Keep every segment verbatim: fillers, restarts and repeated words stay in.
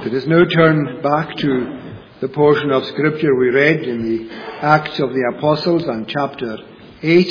Let us now turn back to the portion of Scripture we read in the Acts of the Apostles and chapter eight.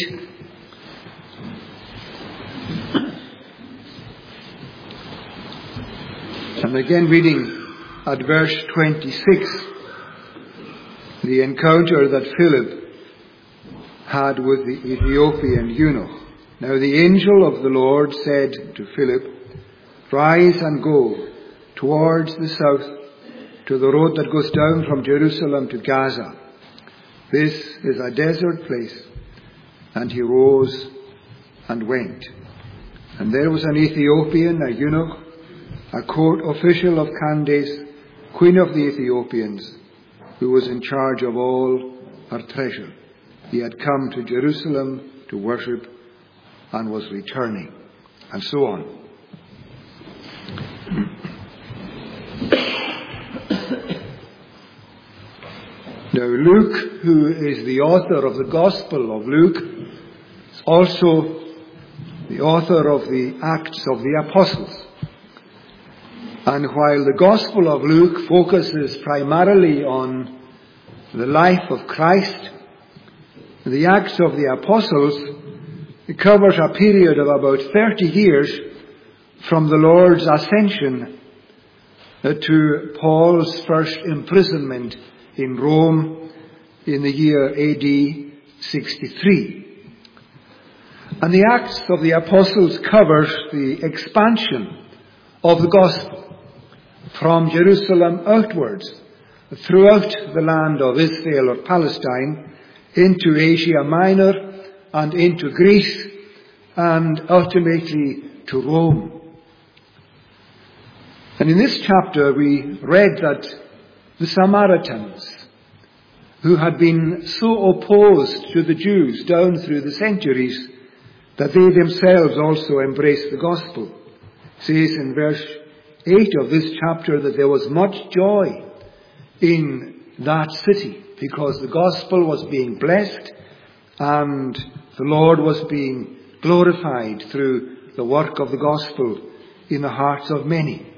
And again reading at verse twenty-six, the encounter that Philip had with the Ethiopian eunuch. Now the angel of the Lord said to Philip, "Rise and go towards the south to the road that goes down from Jerusalem to Gaza. This is a desert place." And he rose and went. And there was an Ethiopian, a eunuch, a court official of Candace, queen of the Ethiopians, who was in charge of all her treasure. He had come to Jerusalem to worship and was returning, and so on. Now Luke, who is the author of the Gospel of Luke, is also the author of the Acts of the Apostles. And while the Gospel of Luke focuses primarily on the life of Christ, the Acts of the Apostles it covers a period of about thirty years from the Lord's ascension to Paul's first imprisonment in Rome in the year A D sixty-three. And the Acts of the Apostles covers the expansion of the gospel from Jerusalem outwards throughout the land of Israel or Palestine into Asia Minor and into Greece and ultimately to Rome. And in this chapter we read that the Samaritans, who had been so opposed to the Jews down through the centuries that they themselves also embraced the gospel, says in verse eight of this chapter that there was much joy in that city because the gospel was being blessed and the Lord was being glorified through the work of the gospel in the hearts of many.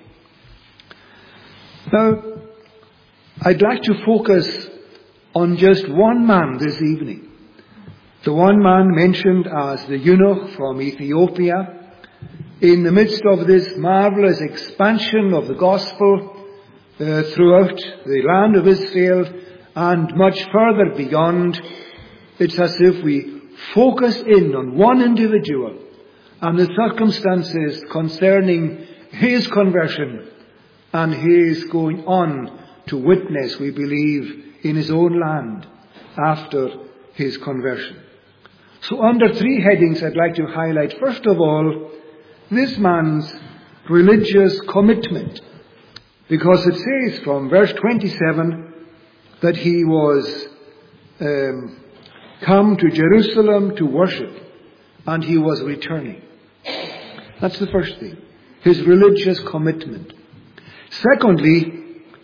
Now, I'd like to focus on just one man this evening. The one man mentioned as the eunuch from Ethiopia in the midst of this marvelous expansion of the gospel uh, throughout the land of Israel and much further beyond. It's as if we focus in on one individual and the circumstances concerning his conversion and his going on to witness, we believe, in his own land after his conversion. So under three headings I'd like to highlight, first of all, this man's religious commitment. Because it says from verse twenty-seven that he was um, come to Jerusalem to worship and he was returning. That's the first thing. His religious commitment. Secondly,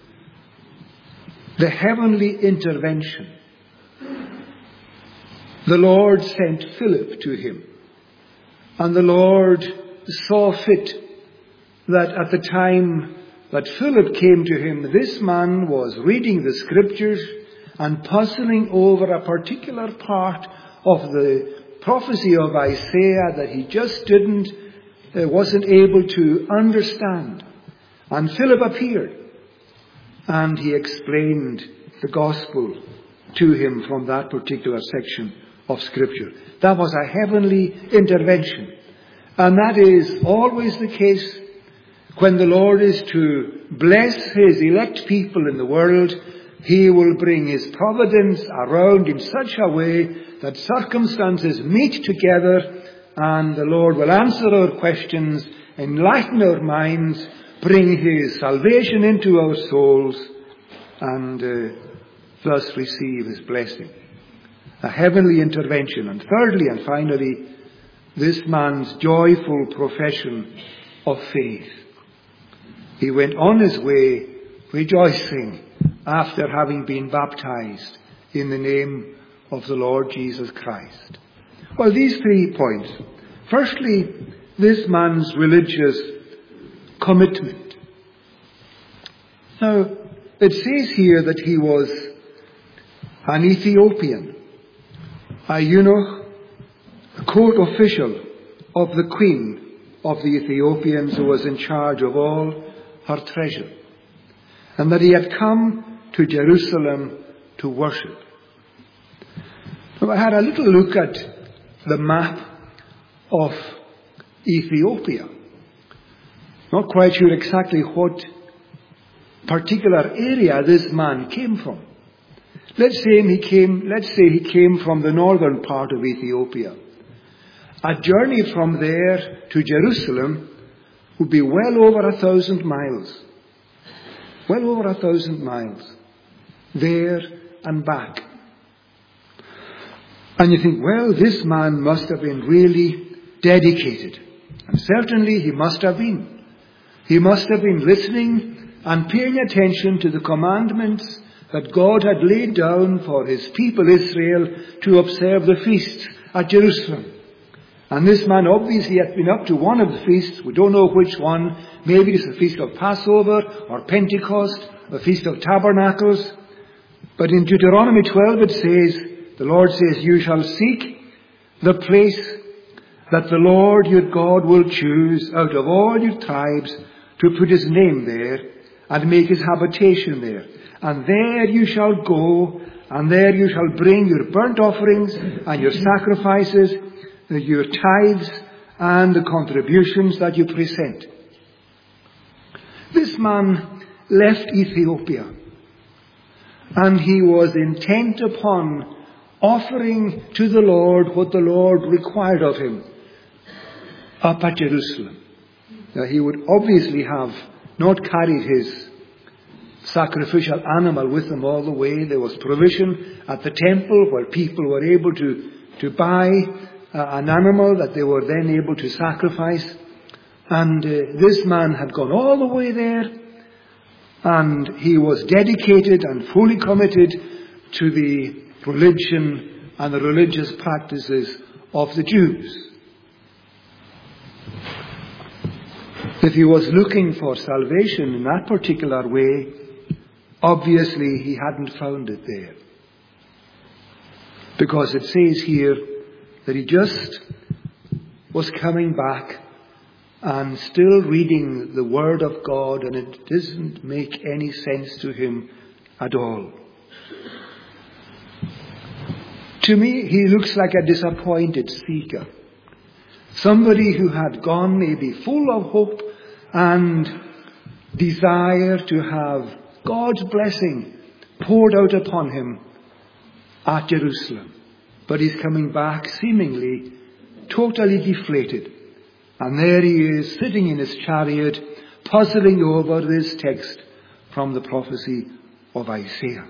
the heavenly intervention. The Lord sent Philip to him. And the Lord saw fit that at the time that Philip came to him, this man was reading the scriptures and puzzling over a particular part of the prophecy of Isaiah that he just didn't, uh, wasn't able to understand. And Philip appeared and he explained the gospel to him from that particular section of scripture. That was a heavenly intervention. And that is always the case when the Lord is to bless his elect people in the world. He will bring his providence around in such a way that circumstances meet together and the Lord will answer our questions, enlighten our minds, bring his salvation into our souls and uh, thus receive his blessing. A heavenly intervention. And thirdly and finally, this man's joyful profession of faith. He went on his way rejoicing after having been baptized in the name of the Lord Jesus Christ. Well, these three points. Firstly, this man's religious commitment. Now, it says here that he was an Ethiopian, a eunuch, a court official of the queen of the Ethiopians, who was in charge of all her treasure, and that he had come to Jerusalem to worship. Now, I had a little look at the map of Ethiopia. Not quite sure exactly what particular area this man came from. Let's say he came, let's say he came from the northern part of Ethiopia. A journey from there to Jerusalem would be well over a thousand miles. Well over a thousand miles. There and back. And you think, well, this man must have been really dedicated. And certainly he must have been. He must have been listening and paying attention to the commandments that God had laid down for his people Israel to observe the feasts at Jerusalem. And this man obviously had been up to one of the feasts. We don't know which one. Maybe it's the Feast of Passover or Pentecost, the Feast of Tabernacles. But in Deuteronomy twelve it says, the Lord says, you shall seek the place that the Lord your God will choose out of all your tribes to put his name there and make his habitation there. And there you shall go, and there you shall bring your burnt offerings and your sacrifices, your tithes and the contributions that you present. This man left Ethiopia, and he was intent upon offering to the Lord what the Lord required of him up at Jerusalem. Now, he would obviously have not carried his sacrificial animal with him all the way. There was provision at the temple where people were able to, to buy uh, an animal that they were then able to sacrifice. And uh, this man had gone all the way there, and he was dedicated and fully committed to the religion and the religious practices of the Jews. If he was looking for salvation in that particular way, obviously he hadn't found it there. Because it says here that he just was coming back and still reading the Word of God, and it doesn't make any sense to him at all. To me, he looks like a disappointed seeker. Somebody who had gone maybe full of hope and desire to have God's blessing poured out upon him at Jerusalem. But he's coming back seemingly totally deflated. And there he is, sitting in his chariot, puzzling over this text from the prophecy of Isaiah.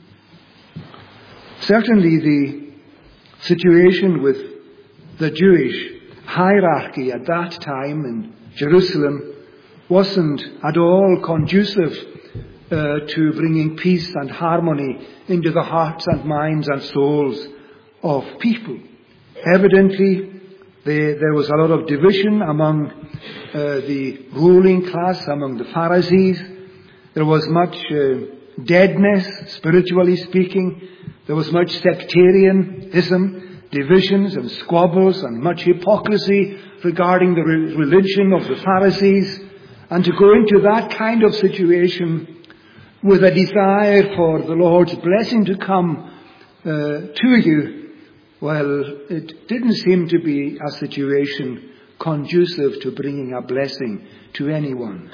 Certainly the situation with the Jewish hierarchy at that time in Jerusalem wasn't at all conducive uh, to bringing peace and harmony into the hearts and minds and souls of people. Evidently, they, there was a lot of division among uh, the ruling class, among the Pharisees. There was much uh, deadness, spiritually speaking. There was much sectarianism, divisions and squabbles, and much hypocrisy regarding the re- religion of the Pharisees. And to go into that kind of situation with a desire for the Lord's blessing to come uh, to you, well, it didn't seem to be a situation conducive to bringing a blessing to anyone.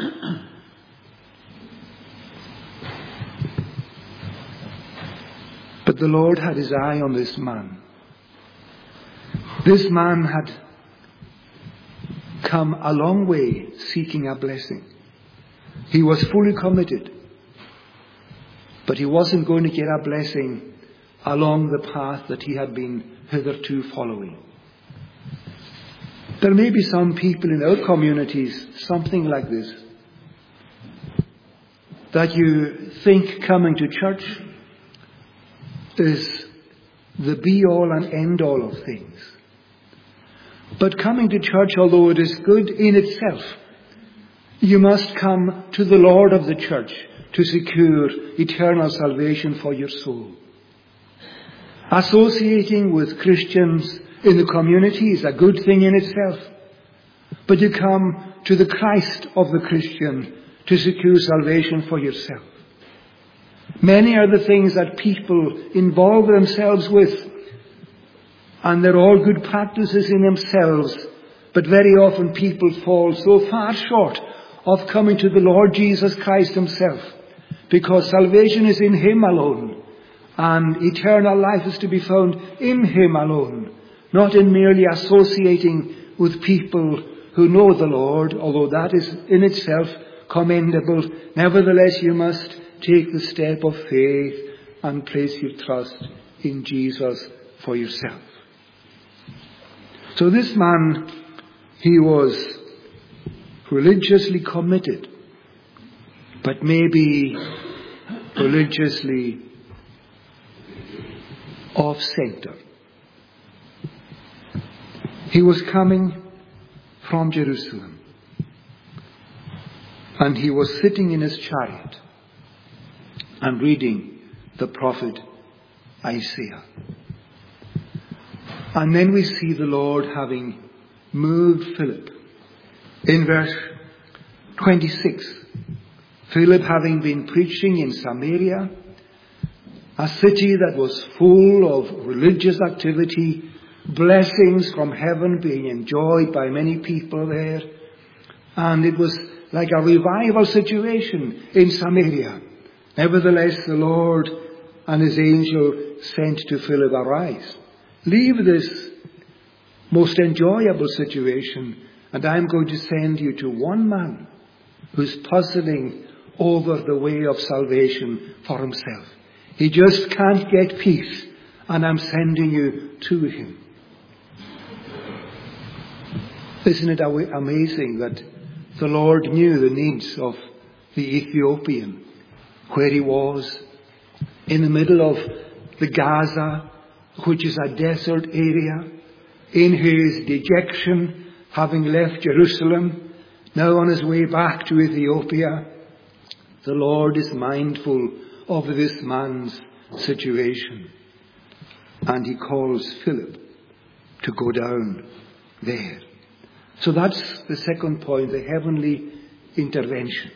But the Lord had his eye on this man. This man had come a long way seeking a blessing. He was fully committed. But he wasn't going to get a blessing along the path that he had been hitherto following. There may be some people in our communities, something like this, that you think coming to church is the be-all and end-all of things. But coming to church, although it is good in itself, you must come to the Lord of the church, to secure eternal salvation for your soul. Associating with Christians in the community is a good thing in itself. But you come to the Christ of the Christian to secure salvation for yourself. Many are the things that people involve themselves with, and they're all good practices in themselves, but very often people fall so far short of coming to the Lord Jesus Christ himself, because salvation is in him alone, and eternal life is to be found in him alone, not in merely associating with people who know the Lord, although that is in itself commendable. Nevertheless, you must take the step of faith and place your trust in Jesus for yourself. So this man, he was religiously committed, but maybe religiously off-center. He was coming from Jerusalem, and he was sitting in his chariot and reading the prophet Isaiah. And then we see the Lord having moved Philip. In verse twenty-six, Philip having been preaching in Samaria, a city that was full of religious activity, blessings from heaven being enjoyed by many people there. And it was like a revival situation in Samaria. Nevertheless, the Lord and his angel sent to Philip, "Arise, leave this most enjoyable situation, and I'm going to send you to one man who's puzzling over the way of salvation for himself. He just can't get peace, and I'm sending you to him." Isn't it amazing that the Lord knew the needs of the Ethiopian, where he was, in the middle of the Gaza, which is a desert area, in his dejection, having left Jerusalem, now on his way back to Ethiopia. The Lord is mindful of this man's situation, and he calls Philip to go down there. So that's the second point, the heavenly intervention.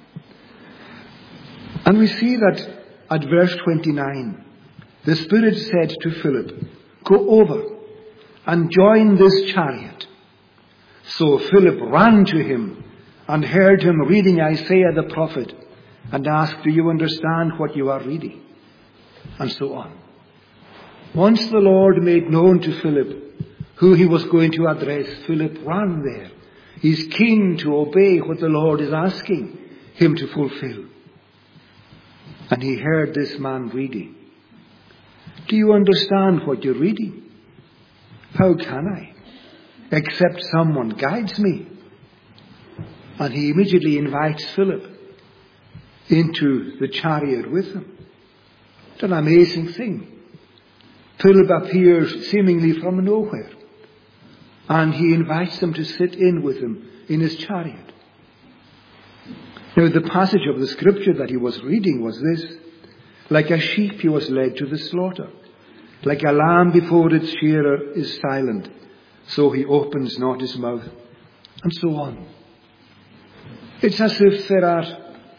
And we see that at verse twenty-nine, the Spirit said to Philip, "Go over and join this chariot." So Philip ran to him and heard him reading Isaiah the prophet, and asked, "Do you understand what you are reading?" And so on. Once the Lord made known to Philip who he was going to address, Philip ran there. He's keen to obey what the Lord is asking him to fulfill. And he heard this man reading. "Do you understand what you're reading?" "How can I, except someone guides me?" And he immediately invites Philip into the chariot with him. It's an amazing thing. Philip appears seemingly from nowhere, and he invites them to sit in with him in his chariot. Now, the passage of the scripture that he was reading was this: "Like a sheep he was led to the slaughter. Like a lamb before its shearer is silent, so he opens not his mouth." And so on. It's as if there are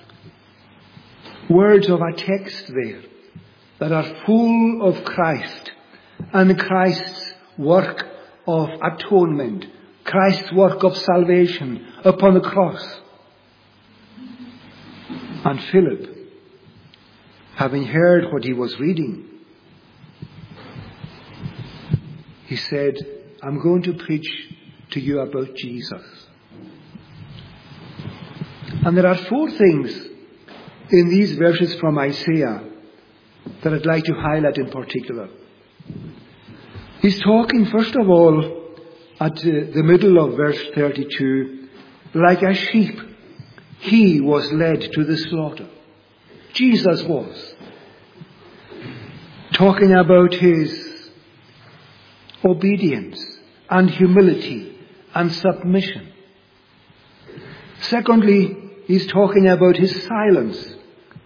words of a text there that are full of Christ and Christ's work of atonement, Christ's work of salvation upon the cross. And Philip, having heard what he was reading, he said, "I'm going to preach to you about Jesus." And there are four things in these verses from Isaiah that I'd like to highlight in particular. He's talking, first of all, at the middle of verse thirty-two, like a sheep, he was led to the slaughter. Jesus was. Talking about his obedience and humility and submission. Secondly, he's talking about his silence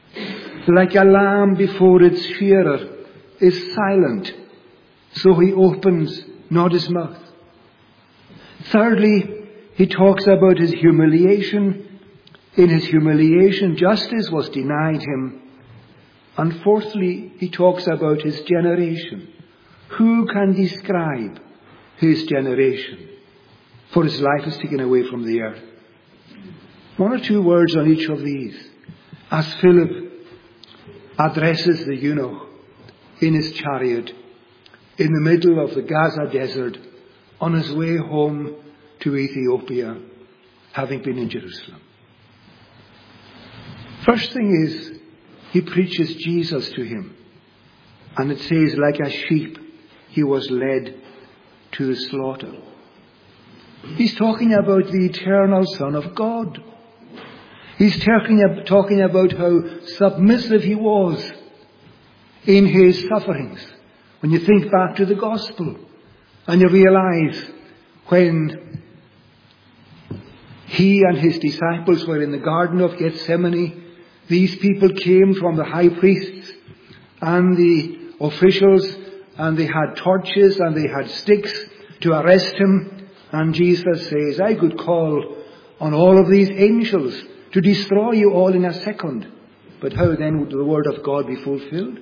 Like a lamb before its shearer is silent, so he opens not his mouth. Thirdly, he talks about his humiliation. In his humiliation, justice was denied him. And fourthly, he talks about his generation. Who can describe his generation? For his life is taken away from the earth. One or two words on each of these. As Philip addresses the eunuch in his chariot in the middle of the Gaza desert on his way home to Ethiopia, having been in Jerusalem. First thing is, he preaches Jesus to him. And it says, like a sheep, he was led to the slaughter. He's talking about the eternal Son of God. He's talking, talking about how submissive he was in his sufferings. When you think back to the gospel and you realize when he and his disciples were in the Garden of Gethsemane, these people came from the high priests and the officials, and they had torches and they had sticks to arrest him. And Jesus says, I could call on all of these angels to destroy you all in a second. But how then would the word of God be fulfilled?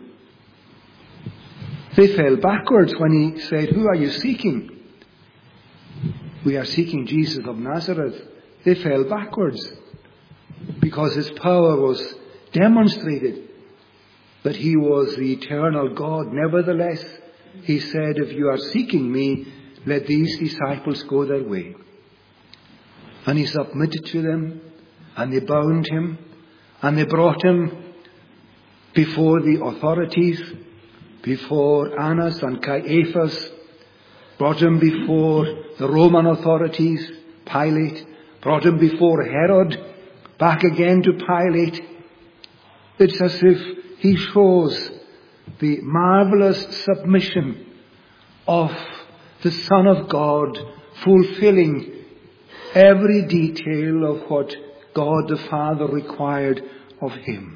They fell backwards when he said, who are you seeking? We are seeking Jesus of Nazareth. They fell backwards because his power was demonstrated. But he was the eternal God. Nevertheless, he said, if you are seeking me, let these disciples go their way. And he submitted to them, and they bound him, and they brought him before the authorities, before Annas and Caiaphas, brought him before the Roman authorities, Pilate, brought him before Herod, back again to Pilate. It's as if he shows the marvelous submission of the Son of God, fulfilling every detail of what God the Father required of him.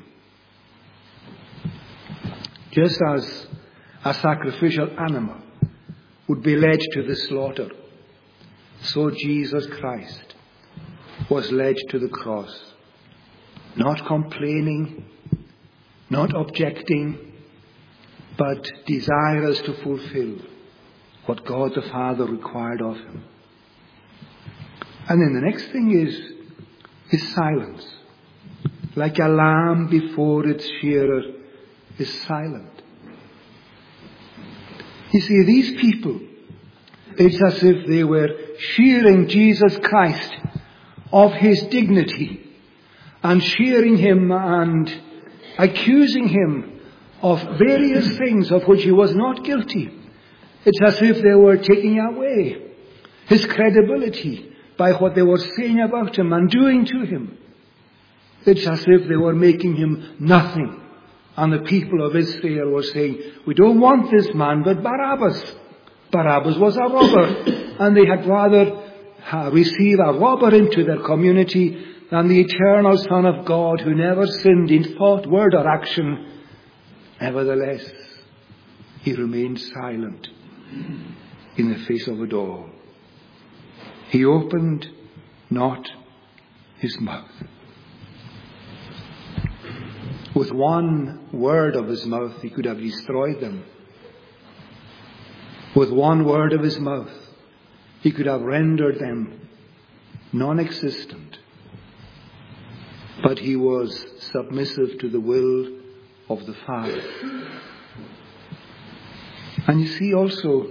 Just as a sacrificial animal would be led to the slaughter, so Jesus Christ was led to the cross, not complaining, not objecting, but desirous to fulfill what God the Father required of him. And then the next thing is his silence. Like a lamb before its shearer is silent. You see, these people, it's as if they were shearing Jesus Christ of his dignity and shearing him and accusing him of various things of which he was not guilty. It's as if they were taking away his credibility by what they were saying about him and doing to him. It's as if they were making him nothing. And the people of Israel were saying, we don't want this man, but Barabbas. Barabbas was a robber. And they had rather uh, receive a robber into their community than the eternal Son of God who never sinned in thought, word or action. Nevertheless, he remained silent in the face of it all. He opened not his mouth. With one word of his mouth, he could have destroyed them. With one word of his mouth, he could have rendered them non-existent. But he was submissive to the will of the Father. And you see also,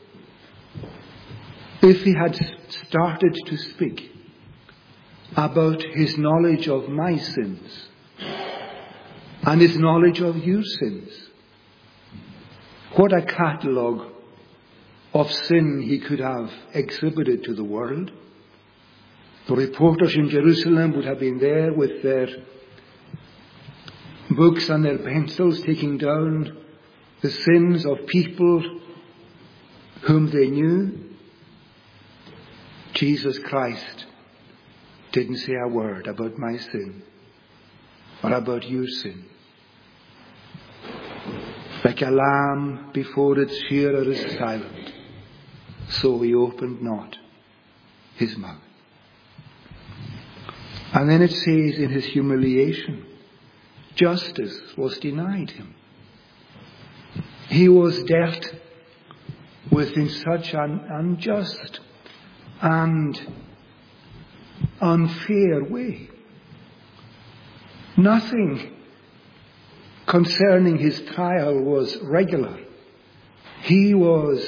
if he had started to speak about his knowledge of my sins and his knowledge of your sins, what a catalogue of sin he could have exhibited to the world. The reporters in Jerusalem would have been there with their books and their pencils, taking down the sins of people whom they knew. Jesus Christ didn't say a word about my sin or about your sin. Like a lamb before its shearer is silent, so he opened not his mouth. And then it says, in his humiliation, justice was denied him. He was dealt with in such an unjust and unfair way. Nothing concerning his trial was regular. He was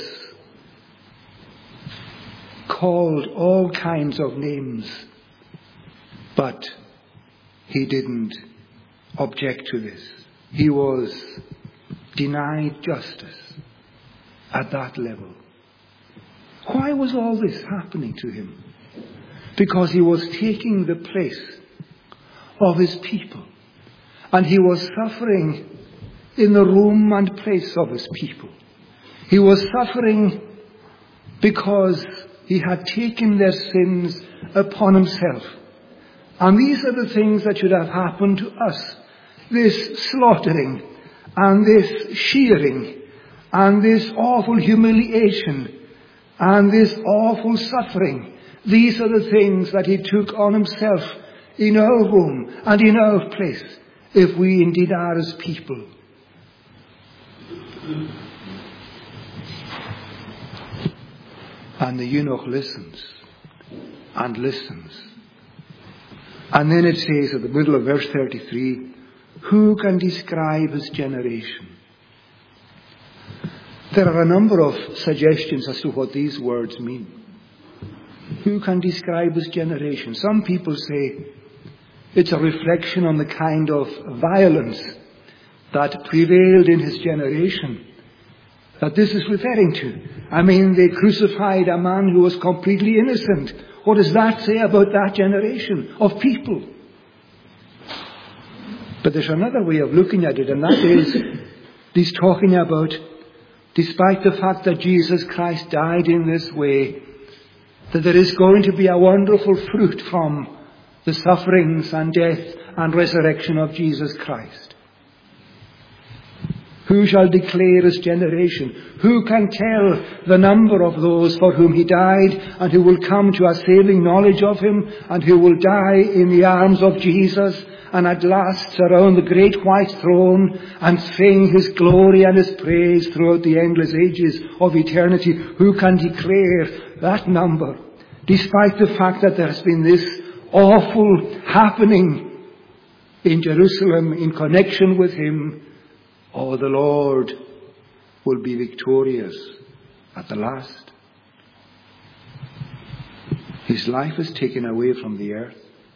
called all kinds of names, but he didn't object to this. He was denied justice at that level. Why was all this happening to him? Because he was taking the place of his people. And he was suffering in the room and place of his people. He was suffering because he had taken their sins upon himself. And these are the things that should have happened to us. This slaughtering and this shearing and this awful humiliation and this awful suffering. These are the things that he took on himself in our room and in our place, if we indeed are his people. And the eunuch listens and listens. And then it says at the middle of verse thirty-three, who can describe his generation? There are a number of suggestions as to what these words mean. Who can describe his generation? Some people say it's a reflection on the kind of violence that prevailed in his generation that this is referring to. I mean, they crucified a man who was completely innocent. What does that say about that generation of people? But there's another way of looking at it, and that is, he's talking about, despite the fact that Jesus Christ died in this way, that there is going to be a wonderful fruit from the sufferings and death and resurrection of Jesus Christ. Who shall declare his generation? Who can tell the number of those for whom he died and who will come to a saving knowledge of him and who will die in the arms of Jesus and at last surround the great white throne and sing his glory and his praise throughout the endless ages of eternity? Who can declare that number, despite the fact that there has been this awful happening in Jerusalem in connection with him? Oh, the Lord will be victorious at the last. His life is taken away from the earth.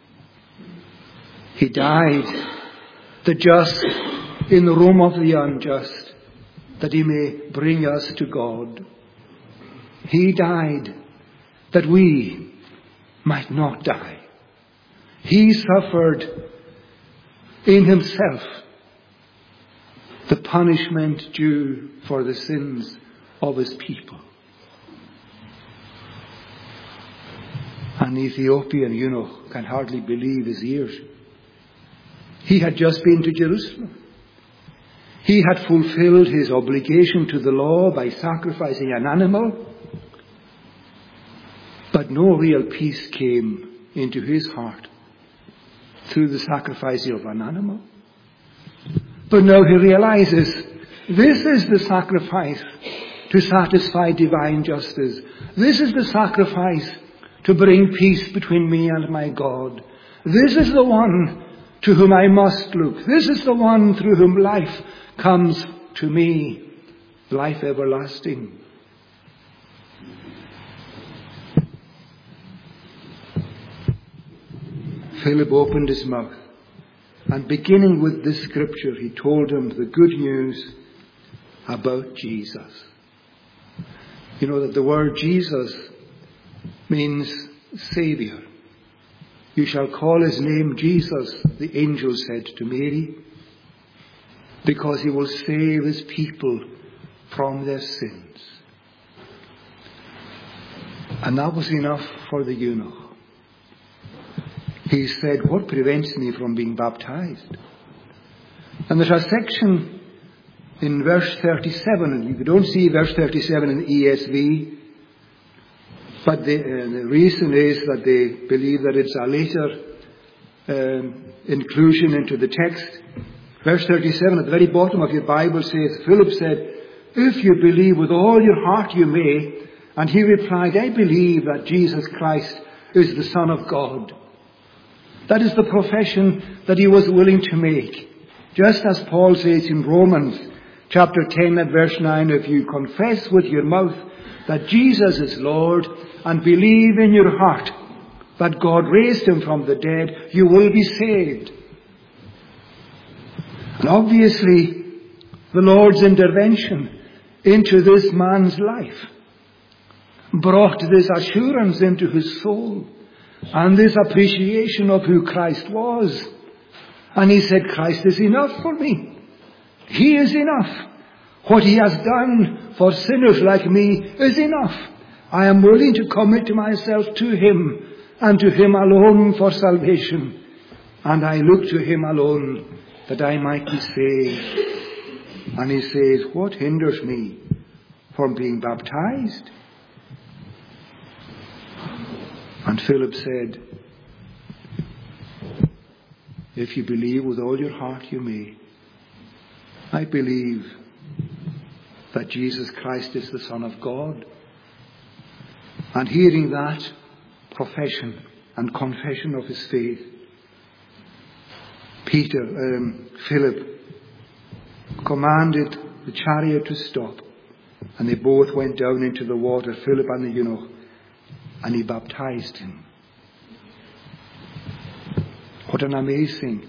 He died, the just in the room of the unjust, that he may bring us to God. He died that we might not die. He suffered in himself the punishment due for the sins of his people. An Ethiopian eunuch can hardly believe his ears. He had just been to Jerusalem. He had fulfilled his obligation to the law by sacrificing an animal. But no real peace came into his heart through the sacrifice of an animal. But now he realizes this is the sacrifice to satisfy divine justice. This is the sacrifice to bring peace between me and my God. This is the one to whom I must look. This is the one through whom life comes to me, life everlasting. Philip opened his mouth, and beginning with this scripture, he told him the good news about Jesus. You know that the word Jesus means Savior. You shall call his name Jesus, the angel said to Mary, because he will save his people from their sins. And that was enough for the eunuch. He said, what prevents me from being baptized? And there's a section in verse thirty-seven. You don't see verse thirty-seven in the E S V, but the, uh, the reason is that they believe that it's a later um, inclusion into the text. Verse thirty-seven at the very bottom of your Bible says, Philip said, "If you believe with all your heart you may." And he replied, "I believe that Jesus Christ is the Son of God." That is the profession that he was willing to make. Just as Paul says in Romans chapter ten at verse nine, if you confess with your mouth that Jesus is Lord and believe in your heart that God raised him from the dead, you will be saved. And obviously, the Lord's intervention into this man's life brought this assurance into his soul and this appreciation of who Christ was. And he said, Christ is enough for me. He is enough. What he has done for sinners like me is enough. I am willing to commit myself to him and to him alone for salvation. And I look to him alone that I might be saved. And he says, what hinders me from being baptized? And Philip said, if you believe with all your heart, you may. I believe that Jesus Christ is the Son of God. And hearing that profession and confession of his faith, Peter, um, Philip commanded the chariot to stop, and they both went down into the water, Philip and the eunuch, and he baptized him. What an amazing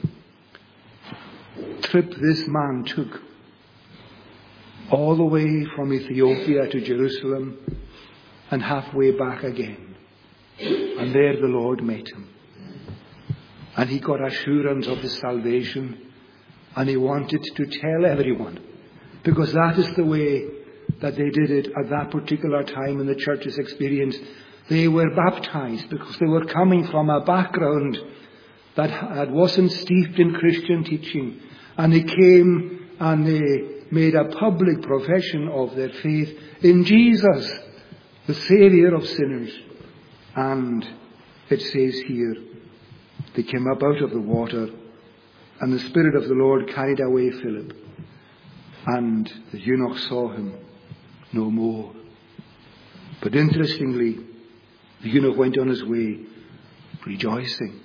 trip this man took, all the way from Ethiopia to Jerusalem and halfway back again. And there the Lord met him. And he got assurance of his salvation, and he wanted to tell everyone, because that is the way that they did it at that particular time in the church's experience. They were baptized because they were coming from a background that wasn't steeped in Christian teaching. And they came and they made a public profession of their faith in Jesus, the Saviour of sinners. And it says here, they came up out of the water, and the Spirit of the Lord carried away Philip, and the eunuch saw him no more. But interestingly, the eunuch went on his way rejoicing.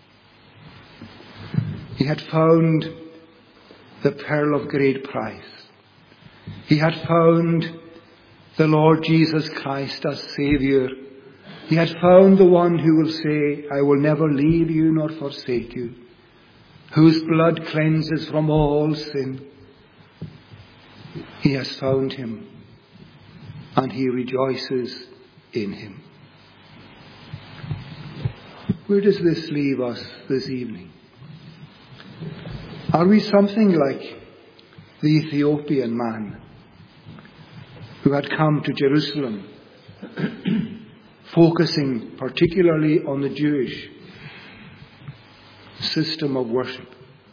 He had found the pearl of great price. He had found the Lord Jesus Christ as Saviour. He had found the one who will say, I will never leave you nor forsake you, whose blood cleanses from all sin. He has found him, and he rejoices in him. Where does this leave us this evening? Are we something like the Ethiopian man who had come to Jerusalem, focusing particularly on the Jewish system of worship?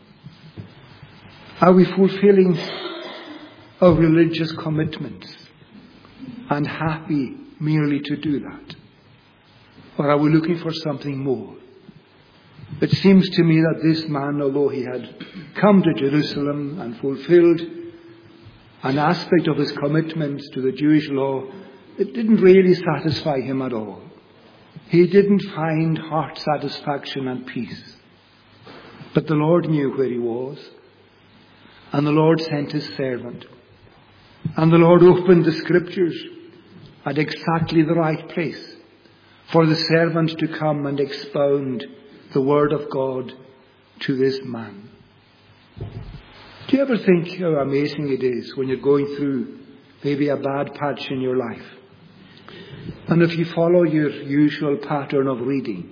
Are we fulfilling our religious commitments and happy merely to do that? Or are we looking for something more? It seems to me that this man, although he had come to Jerusalem and fulfilled an aspect of his commitment to the Jewish law, it didn't really satisfy him at all. He didn't find heart satisfaction and peace. But the Lord knew where he was, and the Lord sent his servant. And the Lord opened the Scriptures at exactly the right place for the servant to come and expound the Word of God to this man. Do you ever think how amazing it is when you're going through maybe a bad patch in your life, and if you follow your usual pattern of reading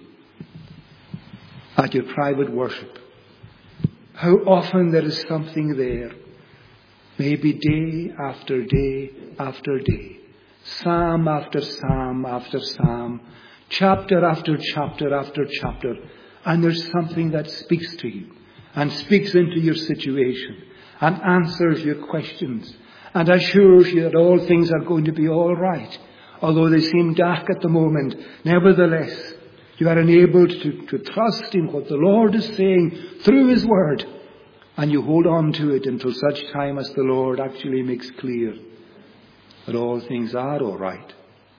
at your private worship, how often there is something there, maybe day after day after day, psalm after psalm after psalm, chapter after chapter after chapter, and there's something that speaks to you and speaks into your situation and answers your questions and assures you that all things are going to be all right. Although they seem dark at the moment, nevertheless, you are enabled to, to trust in what the Lord is saying through His Word, and you hold on to it until such time as the Lord actually makes clear that all things are all right.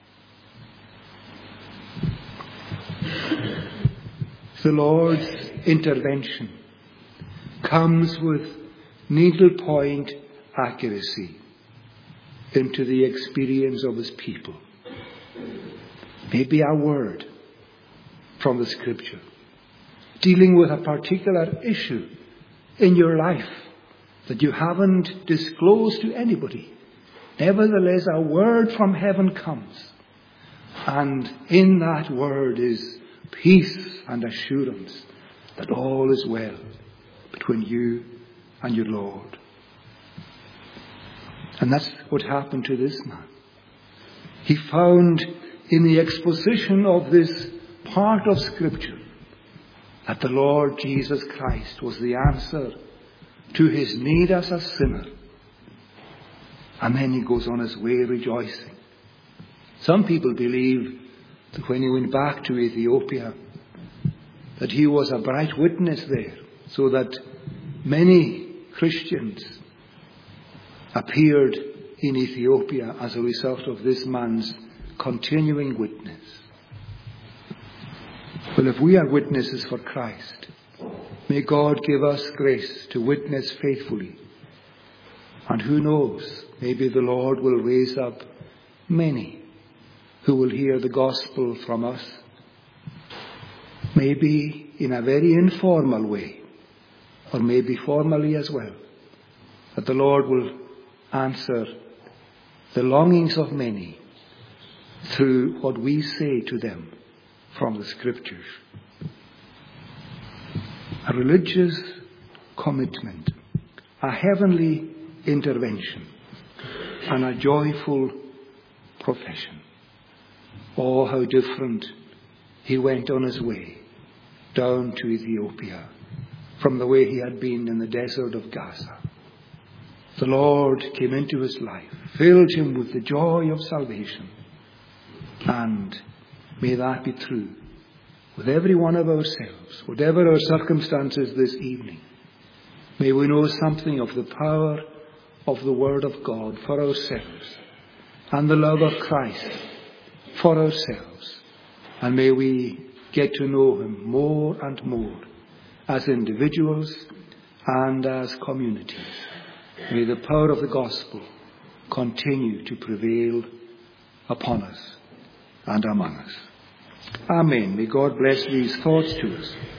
The Lord's intervention comes with needlepoint accuracy into the experience of His people. Maybe a word from the Scripture dealing with a particular issue in your life that you haven't disclosed to anybody. Nevertheless, a word from heaven comes, and in that word is peace and assurance that all is well between you and your Lord. And that's what happened to this man. He found in the exposition of this part of Scripture that the Lord Jesus Christ was the answer to his need as a sinner. And then he goes on his way rejoicing. Some people believe that when he went back to Ethiopia, that he was a bright witness there, so that many Christians appeared in Ethiopia as a result of this man's continuing witness. Well, if we are witnesses for Christ, may God give us grace to witness faithfully. And who knows, maybe the Lord will raise up many who will hear the gospel from us, maybe in a very informal way, or maybe formally as well, that the Lord will answer the longings of many through what we say to them from the Scriptures. A religious commitment, a heavenly intervention, and a joyful profession. Oh, how different he went on his way down to Ethiopia from the way he had been in the desert of Gaza. The Lord came into his life, filled him with the joy of salvation. And may that be true with every one of ourselves, whatever our circumstances this evening. May we know something of the power of the Word of God for ourselves and the love of Christ for ourselves. And may we get to know Him more and more as individuals and as communities. May the power of the gospel continue to prevail upon us and among us. Amen. May God bless these thoughts to us.